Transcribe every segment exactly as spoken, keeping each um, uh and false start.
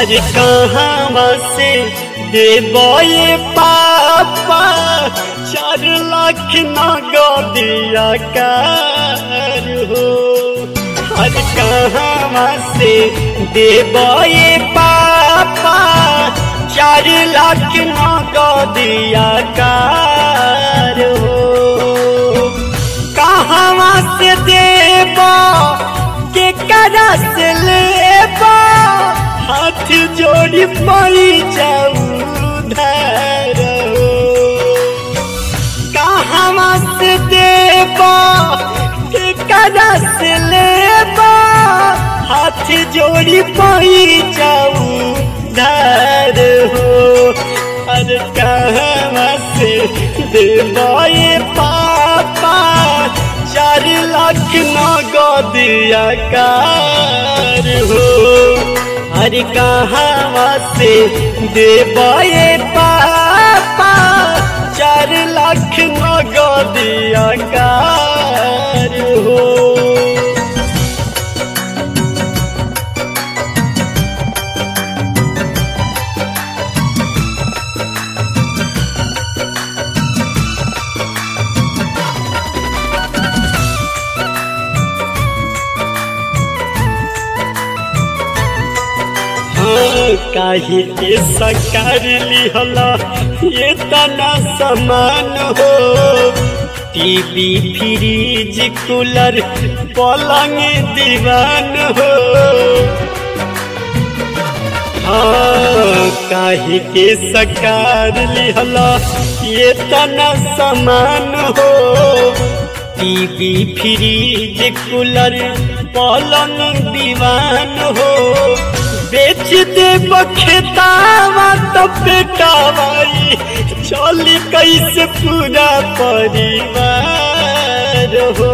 हर कहाँ से देबे पापा चार लाख नगदिया कार हो। हर कहाँ से देबे पापा चार लाख नगदिया कार हो। कहाँ से देबा के करा से लेबा हाथ जोड़ी पड़ी जाऊ धर हो। कहाँ से देबा के करा से लेबा हाथ जोड़ी पड़ी जाऊ धर हो। अरे कहाँ से देबे पापा चार लाख नगदिया कार हो। हर कहाँ से देबे पापा चार लाख नगदिया कार हो। काहे के सकार लिहला ये तना समान हो। टीवी फ्रिज कूलर पलंग दीवान हो। हाँ काहे के सकार लिहला ये तना समान हो। टीवी फ्रिज कूलर पलंग दीवान हो। बेच दे बखेतावा तो बेटावाई चली कैसे पूरा परिवार हो।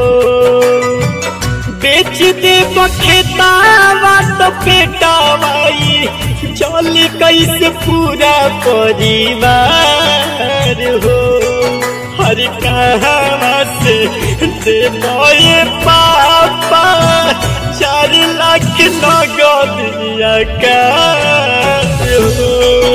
बेच दे बखेतावा तो बेटावाई चली कैसे पूरा परिवार हो। हर कहाँ से देबे पापा चार लाख नगदिया कार हो।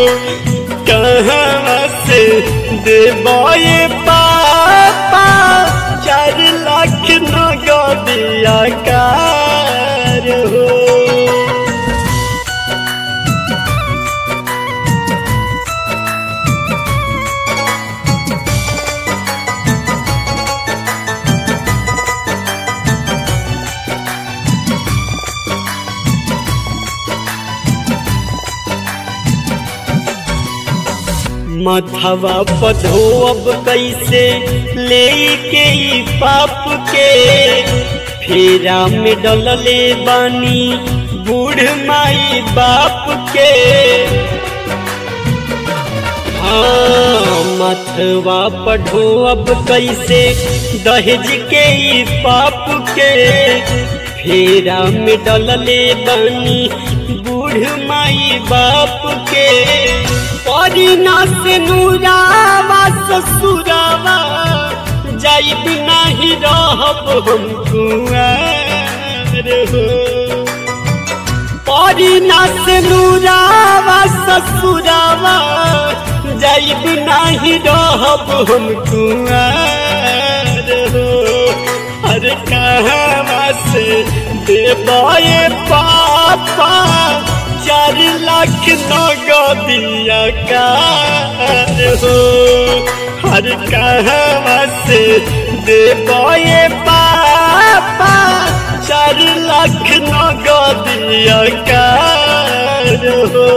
कहाँ से देबे पापा चार लाख नगदिया कार हो। मथवा पधोब कैसे लेके ई पाप के फेरा में डलले बानी बूढ़ माई बाप के। हाँ मथवा पधोब कैसे दहेज के ई पाप के फेरा में डलले बानी बूढ़ माई बाप के। परिना से नूरावा ससुरावा जाइब नहीं रहब हम कुंवर हो। परिना से नूरावा ससुरावा जाइब नहीं रहब हम कुंवर हो। हर कहाँ से देबे पापा चार लाख नगदिया कार हो। हर कहाँ से देबे पापा चार लाख नगदिया कार हो।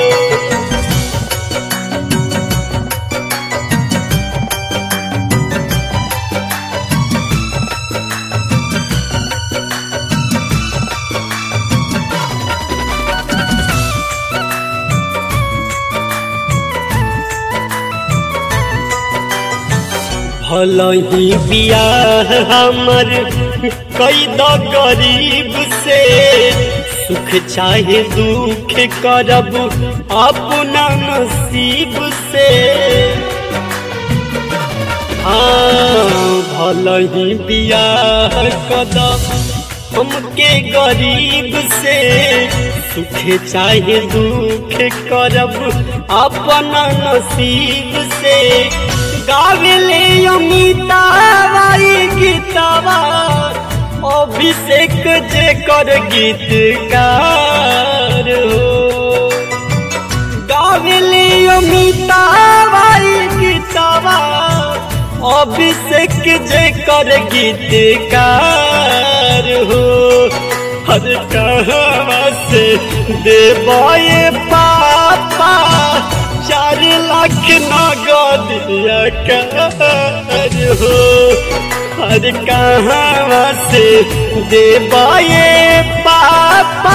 भलही बियाह हमर कई द गरीब से सुख चाहे दुख करब अपना नसीब से। हाँ भलही बियाह कद हमके गरीब से सुख चाहे दुख करब अपना नसीब से। गावेले अमितावा गीतावा अभिषेक जे कर गीतकार हो। गावेले अमितावा गीतावा अभिषेक जे कर गीतकार हो। हर कहवा से देवाए पापा चार लाख नगदिया कर हो। हर कहवा से देवाए पापा